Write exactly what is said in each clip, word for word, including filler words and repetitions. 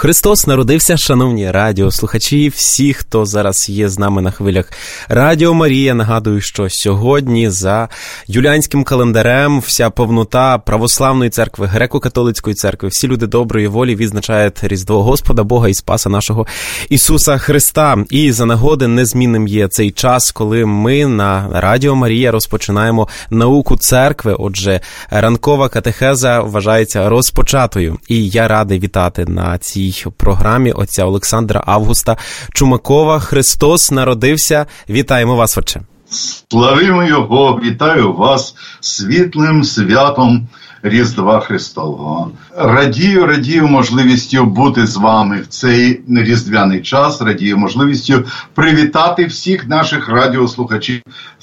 Христос народився, шановні радіослухачі, всі, хто зараз є з нами на хвилях Радіо Марія. Нагадую, що сьогодні за юліанським календарем вся повнота православної церкви, греко-католицької церкви, всі люди доброї волі відзначають Різдво Господа Бога і Спаса нашого Ісуса Христа. І за нагоди незмінним є цей час, коли ми на Радіо Марія розпочинаємо науку церкви. Отже, ранкова катехеза вважається розпочатою. І я радий вітати на цій програмі отця Олександра Августа Чумакова. Христос народився. Вітаємо вас, отче. Славимо Його, вітаю вас світлим святом Різдва Христового. Радію, радію можливістю бути з вами в цей різдвяний час, радію можливістю привітати всіх наших радіослухачів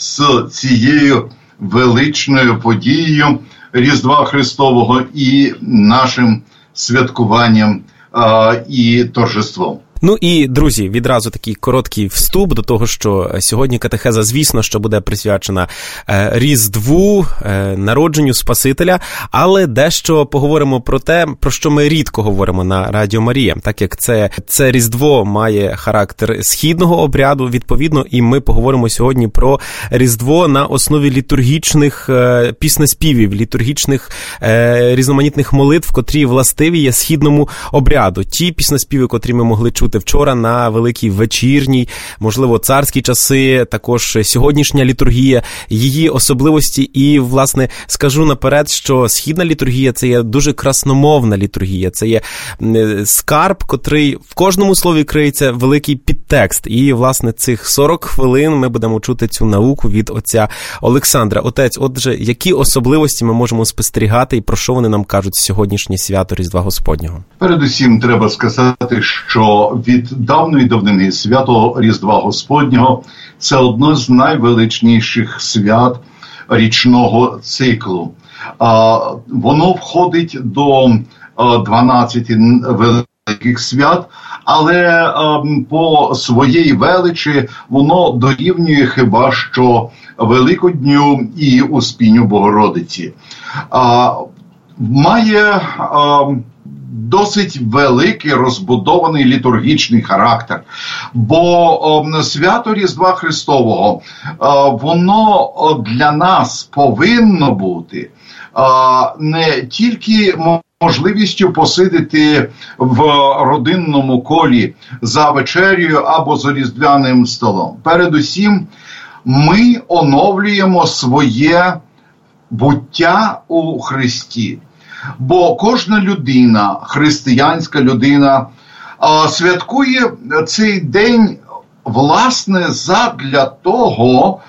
з цією величною подією Різдва Христового і нашим святкуванням а, і торжеством. Ну і, друзі, відразу такий короткий вступ до того, що сьогодні катехеза, звісно, що буде присвячена е, Різдву, е, народженню Спасителя, але дещо поговоримо про те, про що ми рідко говоримо на Радіо Марія, так як це, це Різдво має характер східного обряду, відповідно, і ми поговоримо сьогодні про Різдво на основі літургічних е, піснеспівів, літургічних е, різноманітних молитв, котрі властиві є східному обряду. Ті піснеспіви, котрі ми могли чути вчора на великій вечірній, можливо, царські часи, також сьогоднішня літургія, її особливості. І, власне, скажу наперед, що східна літургія – це є дуже красномовна літургія, це є скарб, котрий в кожному слові криється великий підтекст. І, власне, цих сорок хвилин ми будемо чути цю науку від отця Олександра. Отець, отже, які особливості ми можемо спостерігати і про що вони нам кажуть сьогоднішнє свято Різдва Господнього? Передусім, треба сказати, що від давної давнини свято Різдва Господнього – це одно з найвеличніших свят річного циклу. Воно входить до дванадцяти великих свят, але по своїй величі воно дорівнює хіба що Великодню і Успінню Богородиці. Має досить великий розбудований літургічний характер, бо о, свято Різдва Христового, о, воно для нас повинно бути о, не тільки можливістю посидіти в родинному колі за вечерею або за різдвяним столом. Передусім, ми оновлюємо своє буття у Христі. Бо кожна людина, християнська людина, святкує цей день, власне, задля того,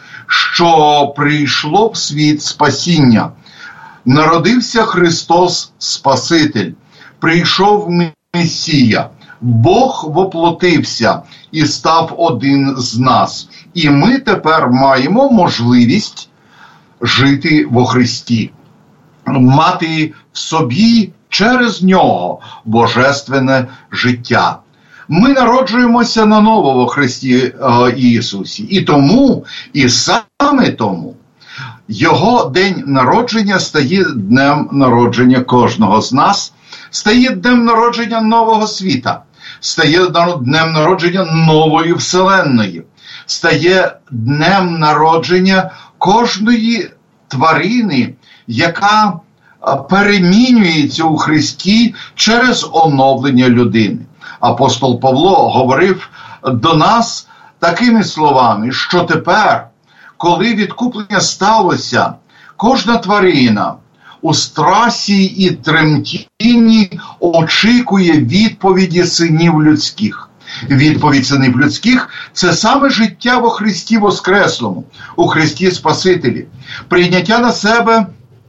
що прийшло в світ спасіння. Народився Христос Спаситель, прийшов Месія, Бог воплотився і став один з нас. І ми тепер маємо можливість жити во Христі, мати в собі через нього божественне життя. Ми народжуємося наново во Христі е, Ісусі. І тому, і саме тому, його день народження стає днем народження кожного з нас, стає днем народження нового світа, стає днем народження нової вселенної, стає днем народження кожної тварини, яка перемінюється у Христі через оновлення людини. Апостол Павло говорив до нас такими словами, що тепер, коли відкуплення сталося, кожна тварина у страсі і тремтінні очікує відповіді синів людських. Відповідь синів людських – це саме життя во Христі Воскреслому, у Христі Спасителі. Прийняття на себе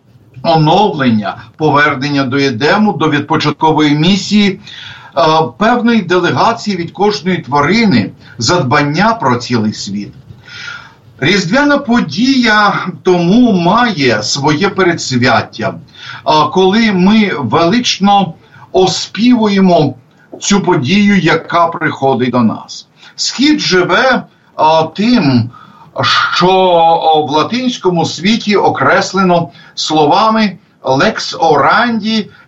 оновлення, повернення до Едему, до відпочаткової місії, е, певної делегації від кожної тварини, задбання про цілий світ. Різдвяна подія тому має своє передсвяття, коли ми велично оспівуємо цю подію, яка приходить до нас. Схід живе а, тим, що в латинському світі окреслено словами «lex orandi»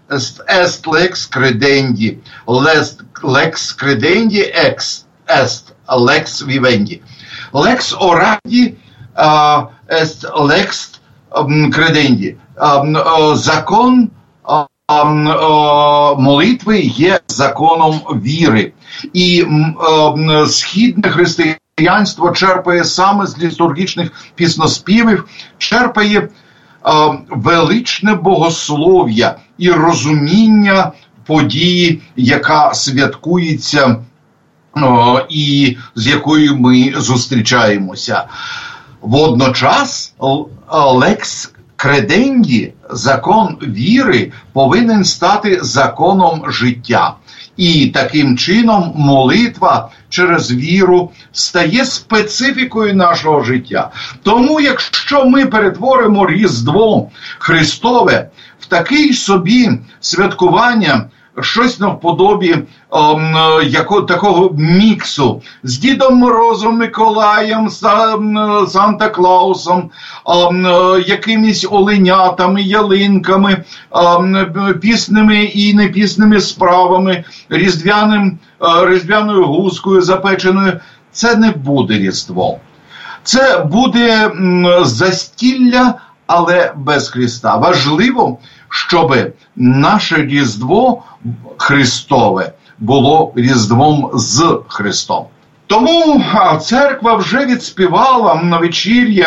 est lex credendi, lex credendi ex est lex vivendi. Lex orandi uh, est lex um, credendi. Um, uh, закон uh, um, uh, молитви є законом віри. І uh, східне християнство черпає саме з літургічних пісноспівів, черпає uh, величне богослов'я і розуміння події, яка святкується О, і з якою ми зустрічаємося. Водночас лекс креденді, закон віри, повинен стати законом життя. І таким чином молитва через віру стає специфікою нашого життя. Тому якщо ми перетворимо Різдво Христове в такий собі святкування, щось навподобі ом, яко, такого міксу з Дідом Морозом, Миколаєм, Санта-Клаусом, ом, якимись оленятами, ялинками, ом, пісними і непісними справами, різдвяним, різдвяною гускою запеченою, це не буде Різдво. Це буде м, застілля, але без Христа. Важливо, щоб наше Різдво Христове було Різдвом з Христом. Тому церква вже відспівала на вечір'ї,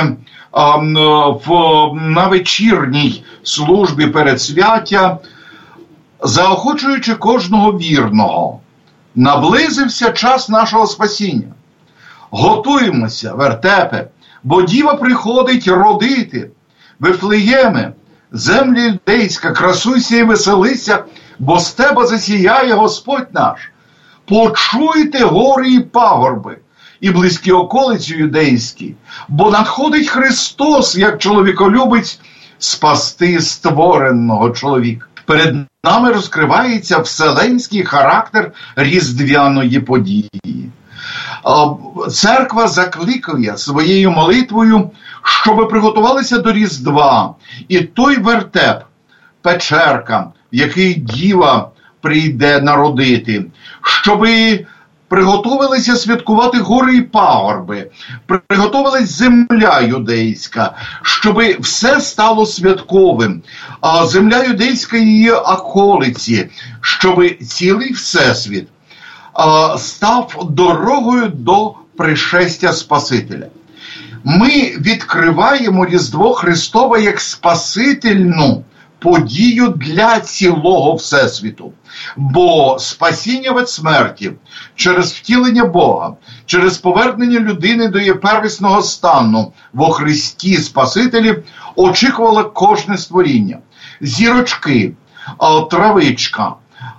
на вечірній службі передсвяття, заохочуючи кожного вірного. Наблизився час нашого спасіння. Готуємося, вертепе, бо Діва приходить родити. Вифлеєме, землі юдейська, красуйся і веселися, бо з тебе засіяє Господь наш. Почуйте гори і пагорби, і близькі околиці юдейські, бо надходить Христос, як чоловіколюбець, спасти створеного чоловіка. Перед нами розкривається вселенський характер різдвяної події. Церква закликає своєю молитвою, щоб приготувалися до Різдва. І той вертеп, печерка, в який Діва прийде народити, щоб приготувалися святкувати гори і пагорби, приготувалась земля юдейська, щоб все стало святковим, а земля юдейська і її околиці, щоб цілий всесвіт став дорогою до пришестя Спасителя. Ми відкриваємо Різдво Христове як спасительну подію для цілого Всесвіту. Бо спасіння від смерті через втілення Бога, через повернення людини до її первісного стану во Христі Спасителі очікувало кожне створіння. Зірочки, травичка,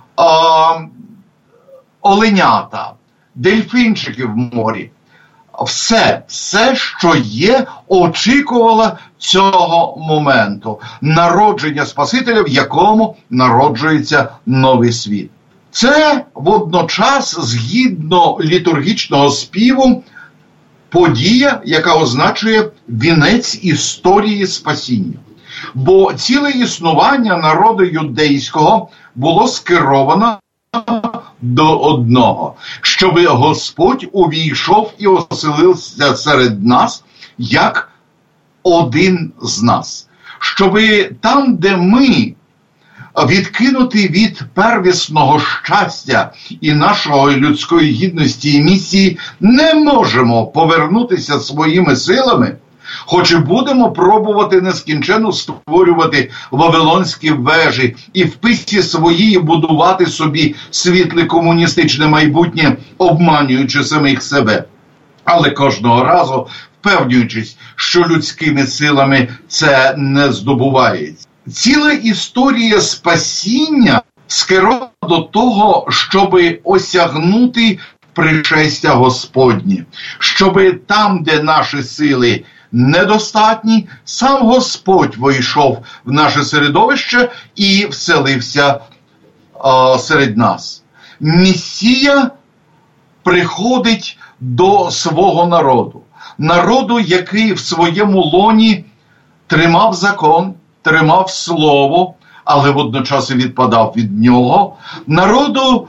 оленята, дельфінчики в морі. Все, все, що є, очікувало цього моменту. Народження Спасителя, в якому народжується новий світ. Це водночас, згідно літургічного співу, подія, яка означає вінець історії спасіння. Бо ціле існування народу юдейського було скеровано до одного, щоб Господь увійшов і оселився серед нас, як один з нас. Щоб там, де ми відкинуті від первісного щастя і нашої людської гідності і місії, не можемо повернутися своїми силами, хоч і будемо пробувати нескінченно створювати вавилонські вежі і в писі своїй будувати собі світле комуністичне майбутнє, обманюючи самих себе. Але кожного разу впевнюючись, що людськими силами це не здобувається. Ціла історія спасіння скерована до того, щоб осягнути пришестя Господнє. Щоб там, де наші сили недостатні, сам Господь вийшов в наше середовище і вселився а, серед нас. Месія приходить до свого народу. Народу, який в своєму лоні тримав закон, тримав слово, але водночас і відпадав від нього, народу,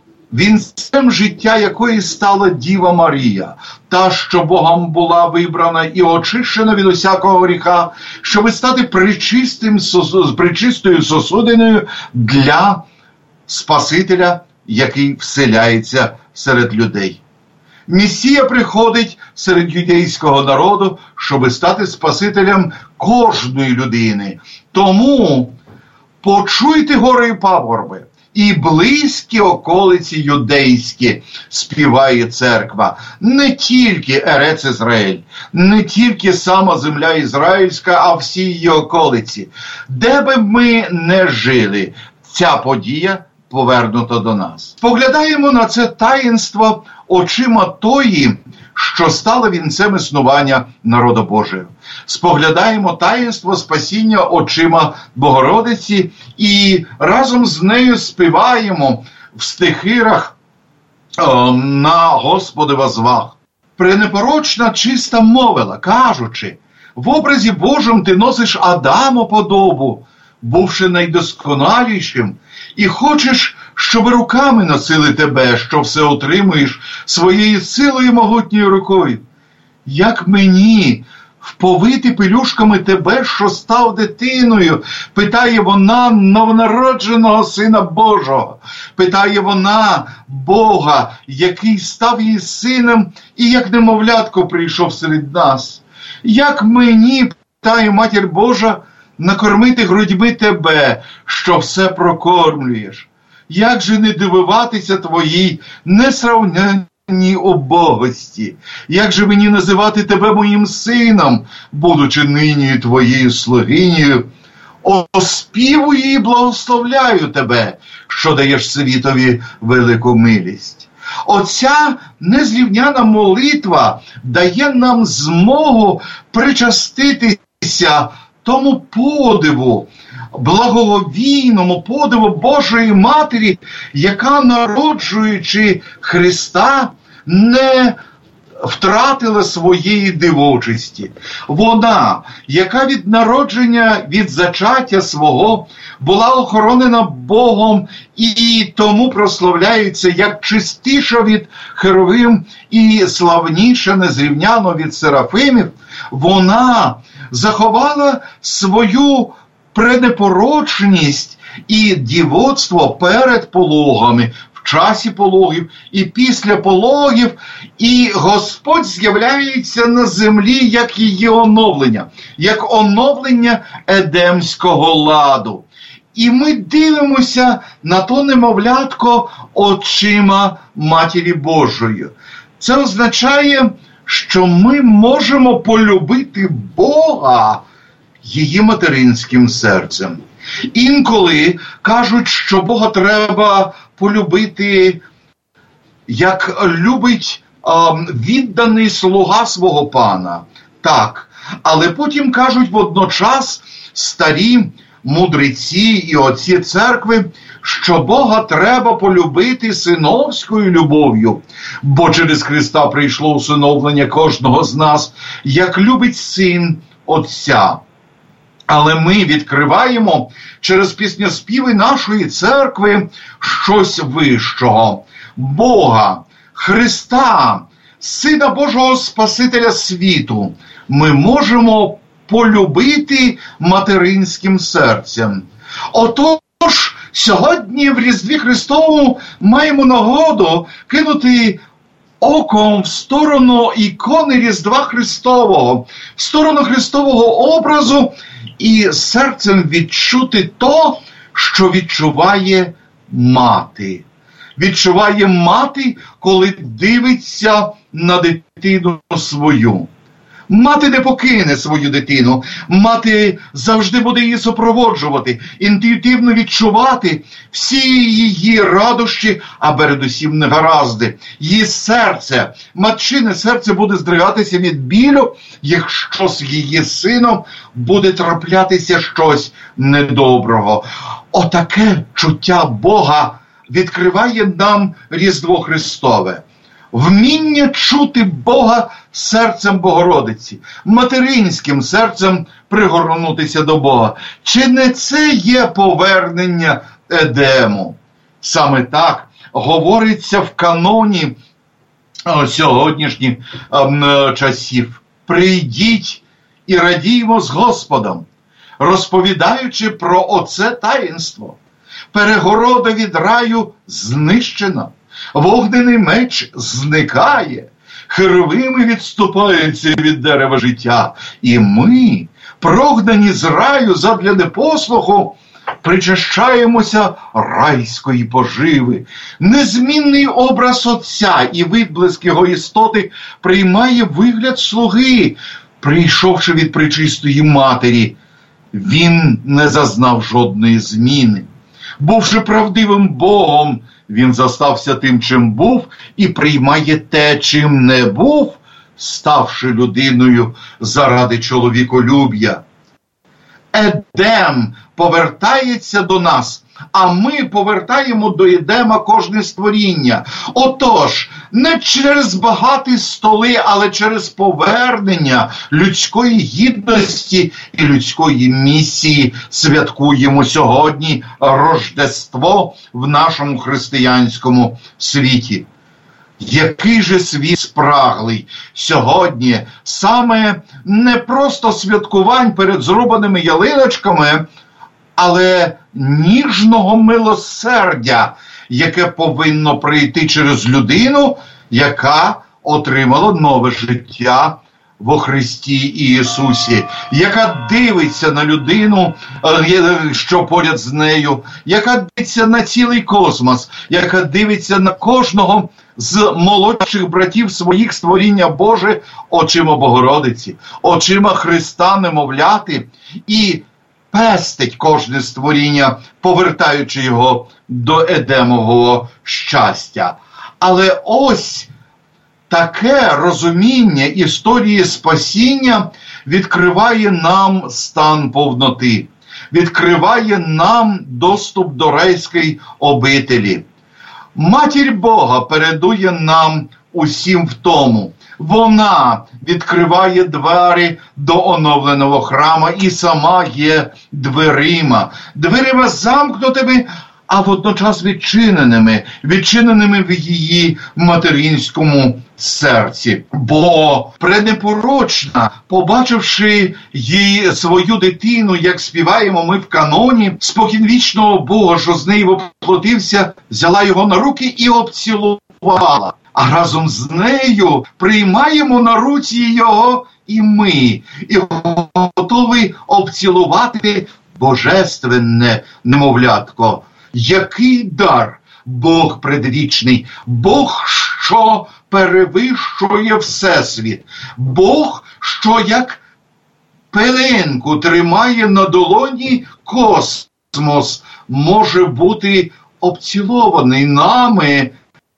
вінцем життя якої стала Діва Марія, та, що Богом була вибрана і очищена від усякого гріха, щоб стати причистим, причистою сосудиною для Спасителя, який вселяється серед людей. Месія приходить серед юдейського народу, щоб стати Спасителем кожної людини. Тому почуйте гори і пагорби, і близькі околиці юдейські, співає церква. Не тільки Ерец Ізраїль, не тільки сама земля ізраїльська, а всі її околиці. Де би ми не жили, ця подія повернута до нас. Поглядаємо на це таїнство очима тої, що стала вінцем існування народу Божого. Споглядаємо таїнство спасіння очима Богородиці і разом з нею співаємо в стихирах о, на Господи возвах. Пренепорочна чиста мовила, кажучи, в образі Божому ти носиш Адаму подобу, бувши найдосконалішим, і хочеш, щоб руками носили тебе, що все отримуєш своєю силою могутньою рукою. Як мені вповити пелюшками тебе, що став дитиною, питає вона новонародженого Сина Божого, питає вона Бога, який став її сином і як немовлятко прийшов серед нас. Як мені, питає Матір Божа, накормити грудьми тебе, що все прокормлюєш? Як же не дивуватися твоїй несравненній убогості? Як же мені називати тебе моїм сином, будучи нині твоєю слугинею? Оспівую і благословляю тебе, що даєш світові велику милість. Оця незрівняна молитва дає нам змогу причаститися тому подиву, благоговійному подиву Божої Матері, яка, народжуючи Христа, не втратила своєї дивочості. Вона, яка від народження, від зачаття свого була охоронена Богом і тому прославляється як чистіша від херовим і славніша незрівняно від серафимів, вона заховала свою пренепорочність і дівоцтво перед пологами, в часі пологів і після пологів, і Господь з'являється на землі як її оновлення, як оновлення едемського ладу. І ми дивимося на то немовлятко очима Матері Божої. Це означає, що ми можемо полюбити Бога її материнським серцем. Інколи кажуть, що Бога треба полюбити, як любить е, відданий слуга свого пана. Так, але потім кажуть водночас старі мудреці і отці церкви, що Бога треба полюбити синовською любов'ю, бо через Христа прийшло усиновлення кожного з нас, як любить син Отця. Але ми відкриваємо через піснеспіви нашої церкви щось вищого. Бога, Христа, Сина Божого Спасителя світу ми можемо полюбити материнським серцем. Отож, сьогодні в Різдві Христовому маємо нагоду кинути оком в сторону ікони Різдва Христового, в сторону Христового образу і серцем відчути то, що відчуває мати. Відчуває мати, коли дивиться на дитину свою. Мати не покине свою дитину, мати завжди буде її супроводжувати, інтуїтивно відчувати всі її радощі, а передусім негаразди. Її серце, матчине серце буде здригатися від білю, якщо з її сином буде траплятися щось недоброго. Отаке чуття Бога відкриває нам Різдво Христове. вміння чути Бога серцем Богородиці, материнським серцем пригорнутися до Бога. Чи не це є повернення Едему? Саме так говориться в каноні сьогоднішніх часів. Прийдіть і радіймо з Господом, розповідаючи про оце таїнство. Перегорода від раю знищена, вогнений меч зникає, херовими відступаються від дерева життя. І ми, прогнані з раю задля непослуху, причащаємося райської поживи. Незмінний образ Отця і відблиск його істоти приймає вигляд слуги, прийшовши від пречистої Матері. Він не зазнав жодної зміни. Бувши правдивим Богом, він застався тим, чим був, і приймає те, чим не був, ставши людиною заради чоловіколюб'я. Едем повертається до нас, а ми повертаємо до Едема кожне створіння. Отож, не через багаті столи, але через повернення людської гідності і людської місії святкуємо сьогодні Рождество в нашому християнському світі. Який же світ спраглий сьогодні саме не просто святкувань перед зрубаними ялиночками, але ніжного милосердя, яке повинно прийти через людину, яка отримала нове життя во Христі Ісусі, яка дивиться на людину, що поряд з нею, яка дивиться на цілий космос, яка дивиться на кожного з молодших братів своїх створіння Боже очима Богородиці, очима Христа немовляти, і пестить кожне створіння, повертаючи його до Едемового щастя. Але ось таке розуміння історії спасіння відкриває нам стан повноти, відкриває нам доступ до райської обителі. Матір Бога передує нам усім в тому. Вона відкриває двері до оновленого храму і сама є дверима. Дверима замкнутими, а водночас відчиненими, відчиненими в її материнському серці. Бо пренепорочна, побачивши її свою дитину, як співаємо ми в каноні, споконвічного Бога, що з неї воплотився, взяла його на руки і обцілувала. А разом з нею приймаємо на руці його і ми, і готові обцілувати божественне немовлятко. Який дар! Бог предвічний, Бог, що перевищує всесвіт, Бог, що як пилинку тримає на долоні космос, може бути обцілований нами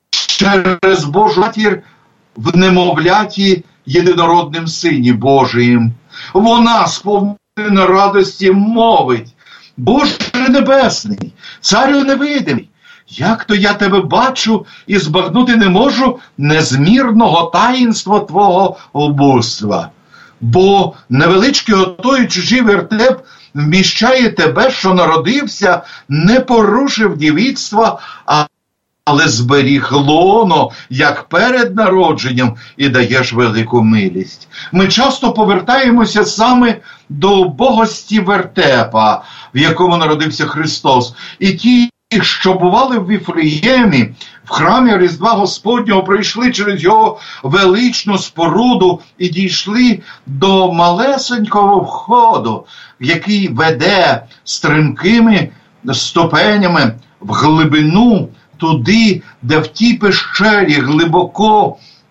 через Божу матір в немовляті єдинородним Сині Божиїм. Вона, сповнена радості, мовить: Боже небесний, царю невидимий, як то я тебе бачу і збагнути не можу незмірного таїнства твого убивства. Бо невеличкий отой чужий вертеп вміщає тебе, що народився, не порушив дівіцтва, а але зберіг лоно, як перед народженням, і даєш велику милість. Ми часто повертаємося саме до богості вертепа, в якому народився Христос. І ті, що бували в Віфлеємі, в храмі Різдва Господнього, пройшли через його величну споруду і дійшли до малесенького входу, який веде стрімкими ступенями в глибину, туди, де в тій пещері глибоко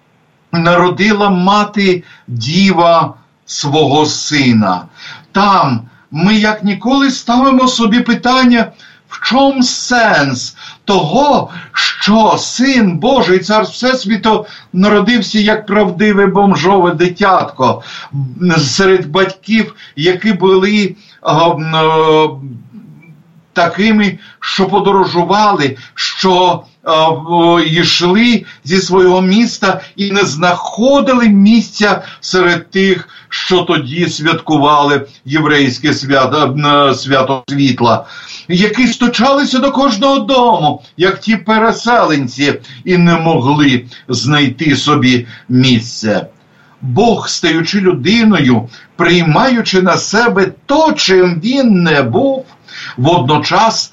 народила мати Діва свого сина. Там ми як ніколи ставимо собі питання, в чому сенс того, що Син Божий, Цар Всесвіту, народився як правдиве бомжове дитятко серед батьків, які були о, о, такими, що подорожували, що йшли зі свого міста і не знаходили місця серед тих, що тоді святкували єврейське свято, свято світла, які стучалися до кожного дому, як ті переселенці, і не могли знайти собі місце. Бог, стаючи людиною, приймаючи на себе то, чим він не був, водночас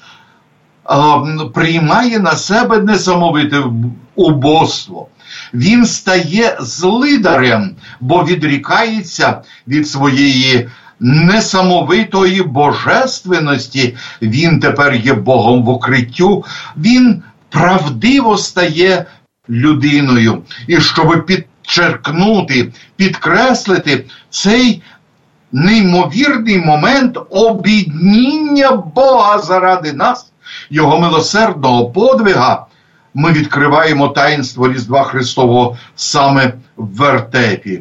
приймає на себе несамовите убоство. Він стає злидарем, бо відрікається від своєї несамовитої божественності. Він тепер є Богом в укриттю. Він правдиво стає людиною. І щоб підчеркнути, підкреслити цей неймовірний момент обідніння Бога заради нас, Його милосердного подвига, ми відкриваємо таїнство Різдва Христового саме в вертепі.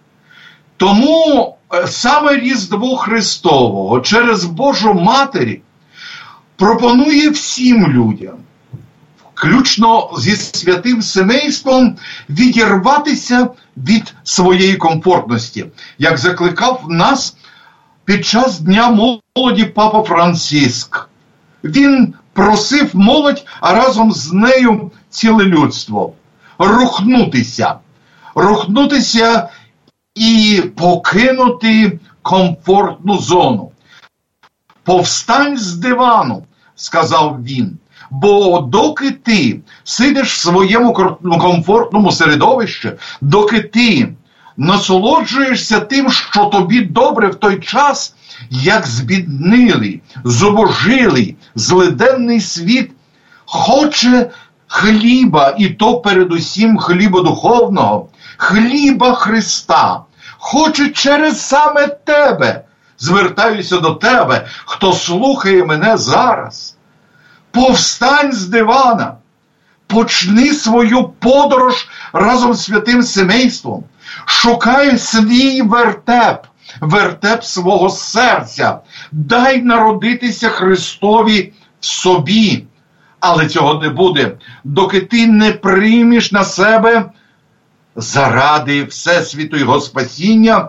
Тому саме Різдво Христового через Божу Матері пропонує всім людям, включно зі святим сімейством, відірватися від своєї комфортності, як закликав нас під час Дня молоді Папа Франциск. Він просив молодь, а разом з нею ціле людство рухнутися, рухнутися і покинути комфортну зону. «Повстань з дивану», – сказав він, бо доки ти сидиш в своєму комфортному середовищі, доки ти насолоджуєшся тим, що тобі добре в той час, як збіднилий, зубожилий, злиденний світ хоче хліба, і то передусім хліба духовного, хліба Христа, хоче через саме тебе. Звертаюся до тебе, хто слухає мене зараз. Повстань з дивана, почни свою подорож разом з святим сімейством, шукай свій вертеп, вертеп свого серця, дай народитися Христові в собі. Але цього не буде, доки ти не приймеш на себе заради Всесвіту Його спасіння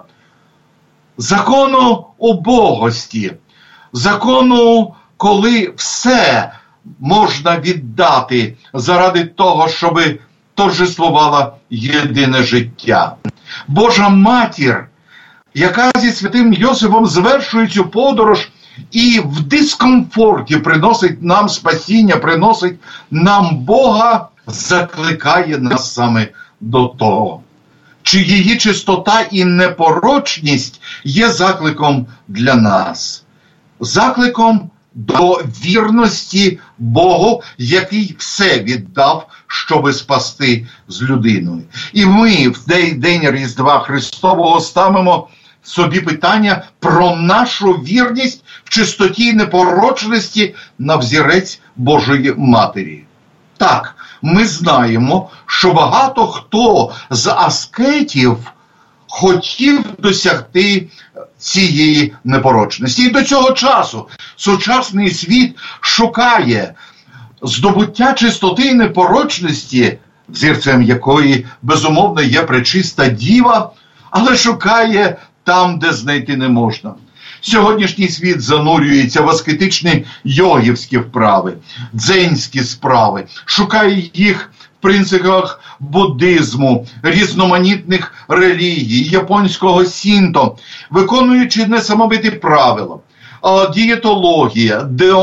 закону убогості, закону, коли все можна віддати заради того, щоб торжествувало єдине життя. Божа Матір, яка зі святим Йосифом звершує цю подорож і в дискомфорті приносить нам спасіння, приносить нам Бога, закликає нас саме до того. Чи її чистота і непорочність є закликом для нас? Закликом до вірності Богу, який все віддав, щоби спасти з людиною. І ми в день Різдва Христового ставимо собі питання про нашу вірність в чистоті і непорочності на взірець Божої Матері. Так, ми знаємо, що багато хто з аскетів хотів досягти цієї непорочності. І до цього часу сучасний світ шукає здобуття чистоти і непорочності, взірцем якої, безумовно, є пречиста Діва, але шукає там, де знайти не можна. Сьогоднішній світ занурюється в аскетичні йогівські вправи, дзенські справи, шукає їх в принципах буддизму, різноманітних релігій, японського сінто, виконуючи несамовиті правила. Дієтологія,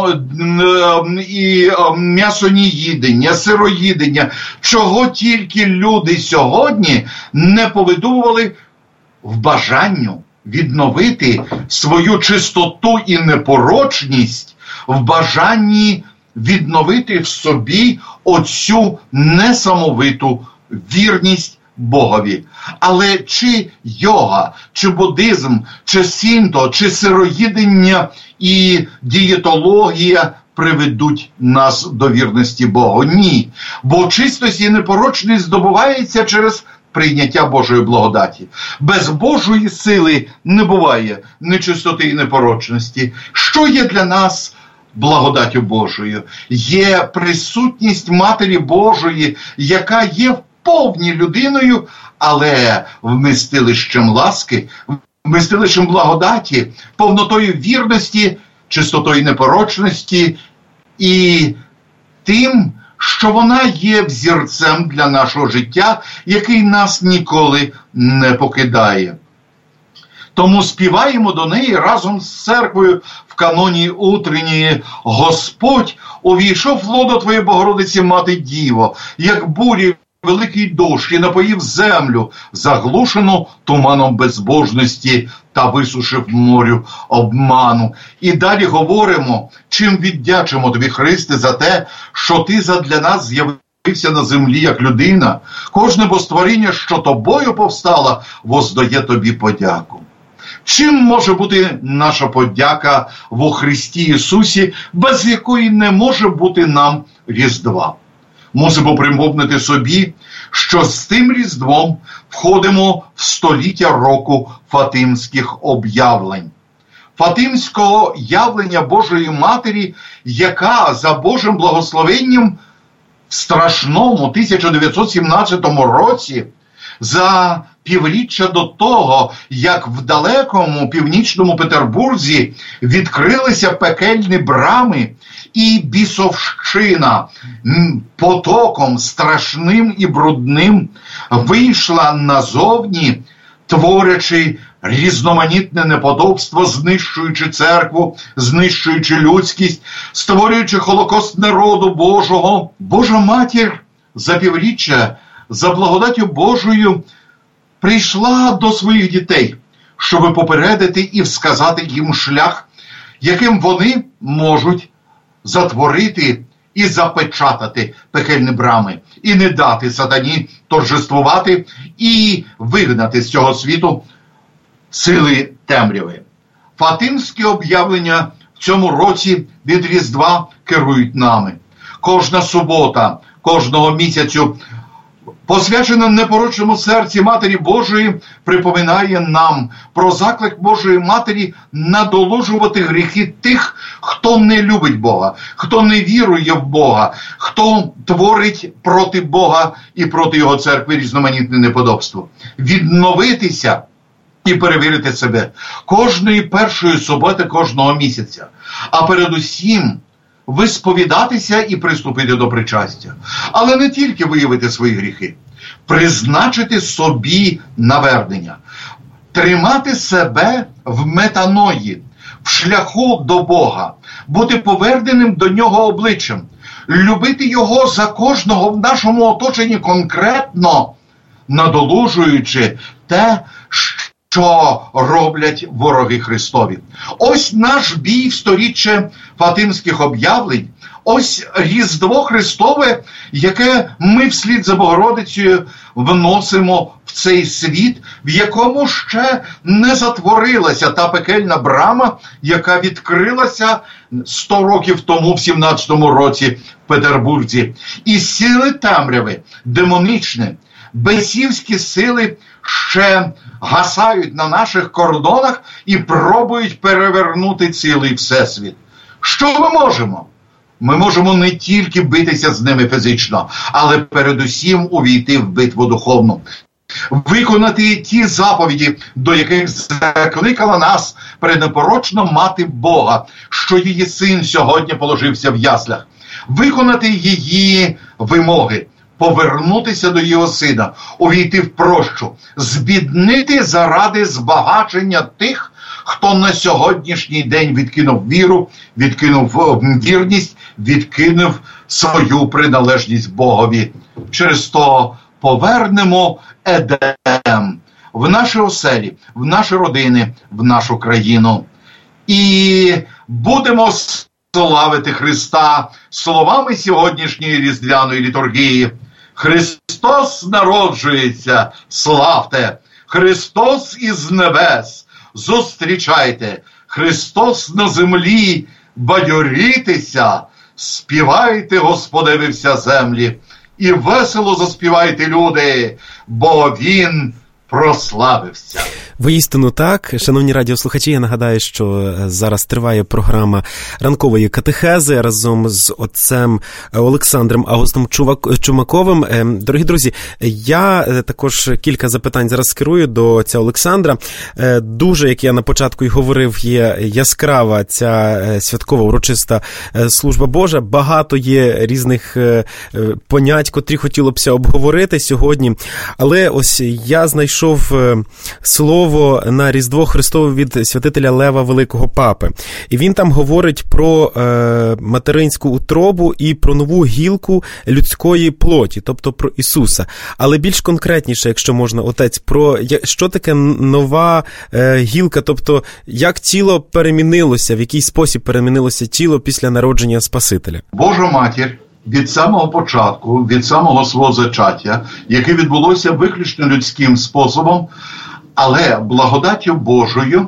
і м'ясоніїдення, сироїдення, чого тільки люди сьогодні не повидумували в бажанню відновити свою чистоту і непорочність, в бажанні відновити в собі оцю несамовиту вірність Богові. Але чи йога, чи буддизм, чи сінто, чи сироїдення і дієтологія приведуть нас до вірності Богу? Ні. Бо чистость і непорочність здобувається через прийняття Божої благодаті. Без Божої сили не буває нечистоти і непорочності. Що є для нас благодаттю Божою, є присутність Матері Божої, яка є в повній людиною, але вмістилищем ласки, вмістилищем благодаті, повнотою вірності, чистотою непорочності і тим, що вона є взірцем для нашого життя, який нас ніколи не покидає. Тому співаємо до неї разом з церквою в каноні утренньої: «Господь увійшов в лоно Твоєї Богородиці, Мати Діво, як бурі великий дощ, і напоїв землю, заглушену туманом безбожності, та висушив морю обману». І далі говоримо, чим віддячимо Тобі, Христе, за те, що Ти задля нас з'явився на землі як людина. Кожне бостворіння, що Тобою повстало, воздає Тобі подяку. Чим може бути наша подяка во Христі Ісусі, без якої не може бути нам Різдва? Мусимо примовнити собі, що з тим Різдвом входимо в століття року Фатимських об'явлень. Фатимського явлення Божої Матері, яка за Божим благословенням в страшному тисяча дев'ятсот сімнадцятому році, за півріччя до того, як в далекому північному Петербурзі відкрилися пекельні брами, і бісовщина потоком страшним і брудним вийшла назовні, творячи різноманітне неподобство, знищуючи церкву, знищуючи людськість, створюючи Холокост народу Божого. Божа Матір за півріччя, за благодаттю Божою, прийшла до своїх дітей, щоб попередити і всказати їм шлях, яким вони можуть затворити і запечатати пекельні брами, і не дати сатані торжествувати і вигнати з цього світу сили темряви. Фатимські об'явлення в цьому році від Різдва керують нами. Кожна субота, кожного місяцю, посвячена непорочному серці Матері Божої, припоминає нам про заклик Божої Матері надолужувати гріхи тих, хто не любить Бога, хто не вірує в Бога, хто творить проти Бога і проти Його церкви різноманітне неподобство. Відновитися і перевірити себе кожної першої суботи кожного місяця, а передусім висповідатися і приступити до причастя. Але не тільки виявити свої гріхи, призначити собі навернення, тримати себе в метаної, в шляху до Бога, бути поверненим до Нього обличчям, любити Його за кожного в нашому оточенні конкретно, надолужуючи те, що роблять вороги Христові. Ось наш бій в сторіччя Фатимських об'явлень, ось Різдво Христове, яке ми вслід за Богородицею вносимо в цей світ, в якому ще не затворилася та пекельна брама, яка відкрилася сто років тому, в сімнадцятому році в Петербурзі. І сили темряви, демонічні, бесівські сили ще гасають на наших кордонах і пробують перевернути цілий всесвіт. Що ми можемо? Ми можемо не тільки битися з ними фізично, але передусім увійти в битву духовну. Виконати ті заповіді, до яких закликала нас пренепорочна Мати Бога, що її син сьогодні положився в яслях. Виконати її вимоги. Повернутися до його сина, увійти в прощу, збіднити заради збагачення тих, хто на сьогоднішній день відкинув віру, відкинув вірність, відкинув свою приналежність Богові. Через то повернемо Едем в наші оселі, в наші родини, в нашу країну. І будемо славити Христа словами сьогоднішньої різдвяної літургії. Христос народжується, славте! Христос із небес, зустрічайте! Христос на землі, бадьорітеся! Співайте, Господеві, вся землі! І весело заспівайте, люди, бо Він прославився. Воістину так. Шановні радіослухачі, я нагадаю, що зараз триває програма ранкової катехези разом з отцем Олександром Августом Чумаковим. Дорогі друзі, я також кілька запитань зараз скерую до отця Олександра. Дуже, як я на початку й говорив, є яскрава ця святкова урочиста служба Божа. Багато є різних понять, котрі хотілося б обговорити сьогодні. Але ось я знайшов слово на Різдво Христове від святителя Лева Великого Папи. І він там говорить про е, материнську утробу і про нову гілку людської плоті, тобто про Ісуса. Але більш конкретніше, якщо можна, отець, про що таке нова е, гілка, тобто як тіло перемінилося, в який спосіб перемінилося тіло після народження Спасителя? Божа Матір від самого початку, від самого свого зачаття, яке відбулося виключно людським способом, але благодаттю Божою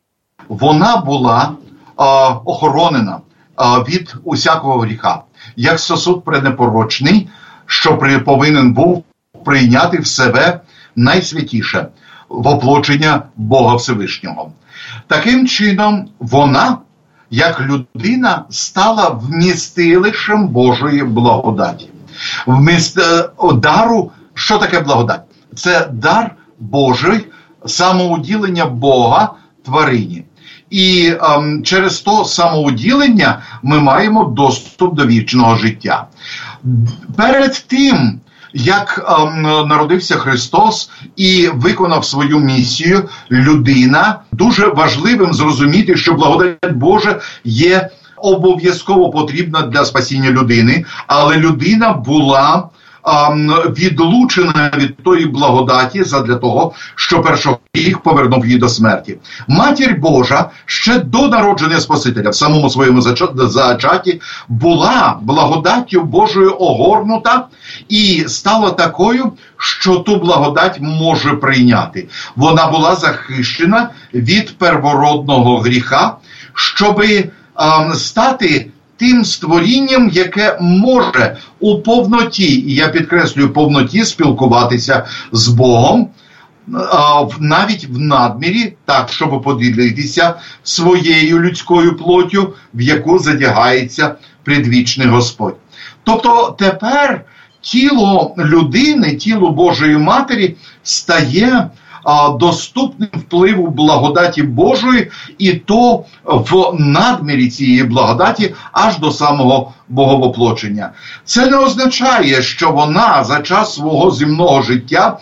вона була а, охоронена а, від усякого гріха. Як сосуд пренепорочний, що при, повинен був прийняти в себе найсвятіше воплочення Бога Всевишнього. Таким чином вона, як людина, стала вмістилищем Божої благодаті. Вміст... Дару, що таке благодать? Це дар Божий, самоуділення Бога тварині. І ем, через то самоуділення ми маємо доступ до вічного життя. Перед тим, як ем, народився Христос і виконав свою місію, людина, дуже важливим зрозуміти, що благодать Божа є обов'язково потрібна для спасіння людини, але людина була відлучена від тої благодаті задля того, що першогріх повернув її до смерті. Матір Божа ще до народження Спасителя в самому своєму зачаті була благодаттю Божою огорнута і стала такою, що ту благодать може прийняти. Вона була захищена від первородного гріха, щоби а, стати тим створінням, яке може у повноті, і я підкреслюю, повноті спілкуватися з Богом, навіть в надмірі, так, щоб поділитися своєю людською плоттю, в яку задягається предвічний Господь. Тобто тепер тіло людини, тіло Божої Матері стає доступним впливу благодаті Божої, і то в надмірі цієї благодаті аж до самого боговоплочення. Це не означає, що вона за час свого земного життя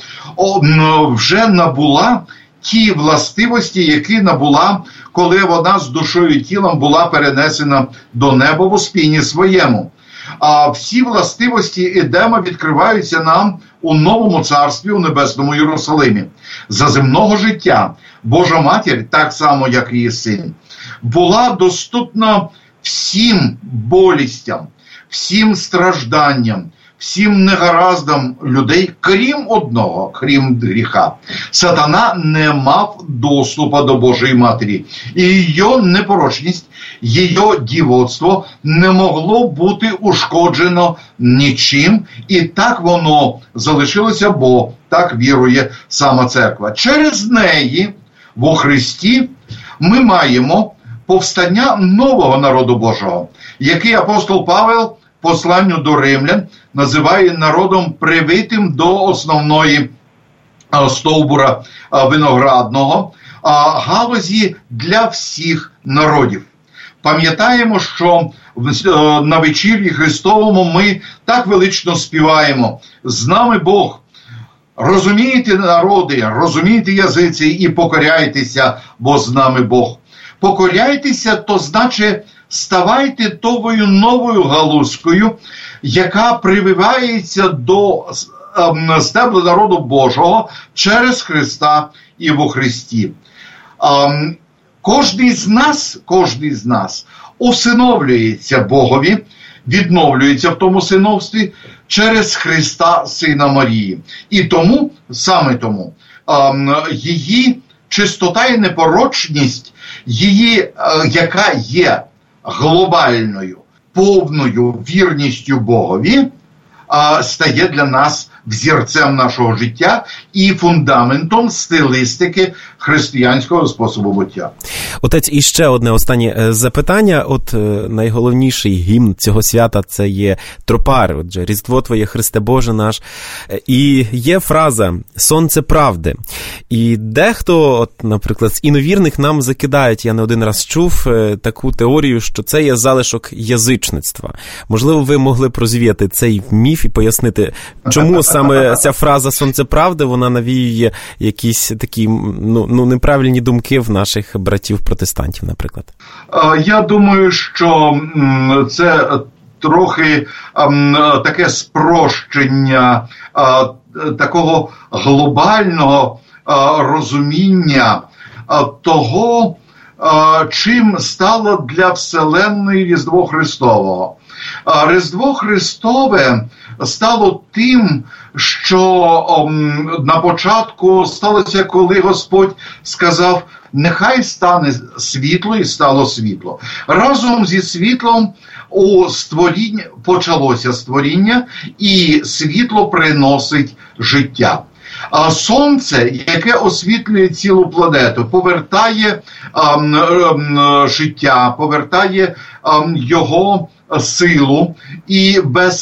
вже набула ті властивості, які набула, коли вона з душою і тілом була перенесена до неба в успінні своєму. А всі властивості Едема відкриваються нам у новому царстві, у небесному Єрусалимі. За земного життя Божа Матір, так само як і її син, була доступна всім болістям, всім стражданням, всім негараздам людей, крім одного, крім гріха. Сатана не мав доступу до Божої Матері. І її непорочність, її дівоцтво не могло бути ушкоджено нічим. І так воно залишилося, бо так вірує сама церква. Через неї во Христі ми маємо повстання нового народу Божого, який апостол Павел посланню до римлян називає народом привитим до основної а, стовбура а, виноградного, а, галузі для всіх народів. Пам'ятаємо, що в, а, на вечір'ї Христовому ми так велично співаємо: «З нами Бог». Розумієте, народи, розумієте, язиці, і покоряйтеся, бо з нами Бог. Покоряйтеся, то значить, ставайте товою новою галузкою, яка прививається до е, стебла народу Божого через Христа і во Христі. Е, кожний з нас, кожний з нас усиновлюється Богові, відновлюється в тому синовстві через Христа, Сина Марії. І тому, саме тому, е, її чистота і непорочність, її, е, яка є глобальною, повною вірністю Богові, а, стає для нас взірцем нашого життя і фундаментом стилістики християнського способу буття. Отець, і ще одне останнє запитання. От найголовніший гімн цього свята – це є тропар, отже, Різдво Твоє, Христе Боже наш. І є фраза «Сонце правди». І дехто, от, наприклад, з іновірних нам закидають, я не один раз чув таку теорію, що це є залишок язичництва. Можливо, ви могли б розвіяти цей міф і пояснити, чому саме ця фраза «Сонце правди», вона навіює якісь такі, ну, ну неправильні думки в наших братів-протестантів, наприклад? Я думаю, що це трохи таке спрощення такого глобального розуміння того, чим стало для Вселенної Різдво Христового. Різдво Христове стало тим, що ом, на початку сталося, коли Господь сказав: нехай стане світло, і стало світло. Разом зі світлом у створінні почалося створіння, і світло приносить життя. А сонце, яке освітлює цілу планету, повертає ем, ем, життя, повертає ем, його силу, і без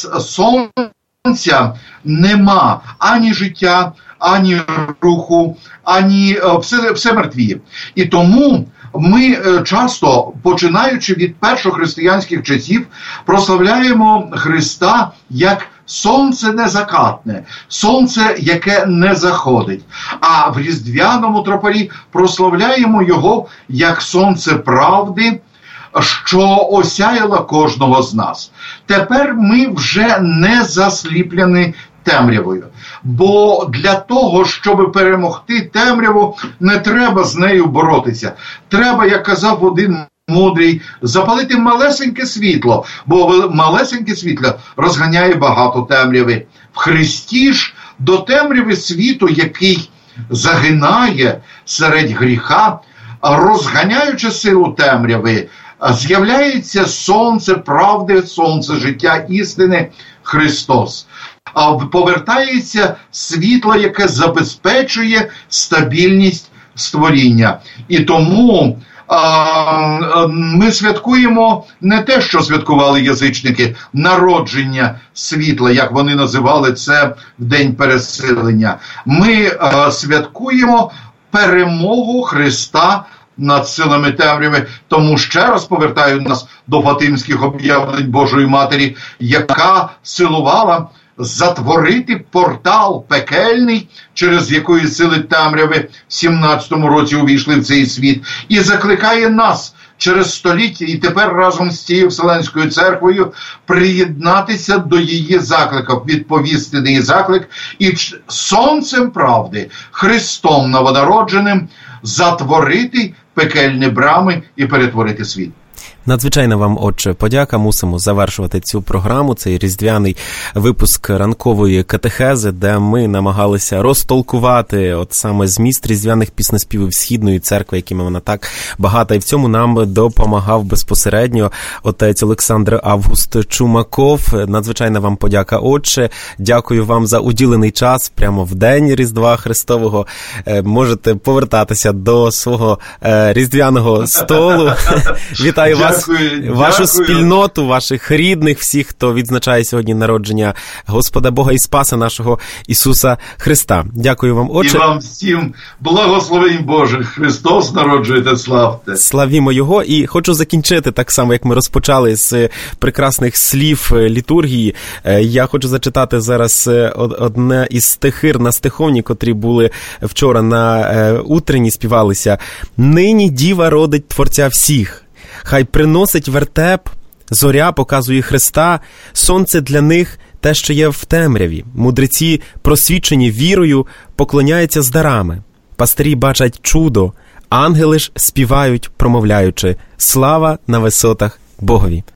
сонця нема ані життя, ані руху, ані все, все мертвіє. І тому ми часто, починаючи від першохристиянських часів, прославляємо Христа як сонце незакатне, сонце, яке не заходить. А в різдвяному тропарі прославляємо його як сонце правди, що осяяла кожного з нас. Тепер ми вже не засліплені темрявою. Бо для того, щоб перемогти темряву, не треба з нею боротися. Треба, як казав один мудрий, запалити малесеньке світло, бо малесеньке світло розганяє багато темряви. В Христі ж до темряви світу, який загинає серед гріха, розганяючи силу темряви, з'являється сонце правди, сонце життя істини Христос. А повертається світло, яке забезпечує стабільність створіння. І тому а, ми святкуємо не те, що святкували язичники, народження світла, як вони називали це в день переселення. Ми а, святкуємо перемогу Христа над силами темряви. Тому ще раз повертаю нас до фатимських об'явлень Божої Матері, яка силувала затворити портал пекельний, через якої сили темряви в сімнадцятому році увійшли в цей світ, і закликає нас через століття і тепер разом з цією Вселенською церквою приєднатися до її закликів, відповісти на її заклик і сонцем правди, Христом новонародженим, затворити пекельні брами і перетворити світ. Надзвичайно вам, отче, подяка. Мусимо завершувати цю програму, цей різдвяний випуск ранкової катехези, де ми намагалися розтолкувати от саме зміст різдвяних піснеспівів Східної церкви, якими вона так багата. І в цьому нам допомагав безпосередньо отець Олександр Август Чумаков. Надзвичайно вам подяка, отче. Дякую вам за уділений час прямо в день Різдва Христового. Можете повертатися до свого різдвяного столу. Вітаю вас. Дякую, вашу дякую. Спільноту, ваших рідних, всіх, хто відзначає сьогодні народження Господа Бога і Спаса нашого Ісуса Христа. Дякую вам, Отче. І вам всім благословень Божих. Христос народжуєте, славте. Славімо Його. І хочу закінчити так само, як ми розпочали з прекрасних слів літургії. Я хочу зачитати зараз одне із стихир на стиховні, котрі були вчора на утренні, співалися. «Нині діва родить Творця всіх. Хай приносить вертеп, зоря показує Христа, сонце для них те, що є в темряві. Мудреці, просвічені вірою, поклоняються з дарами. Пастирі бачать чудо, ангели ж співають, промовляючи: слава на висотах Богові».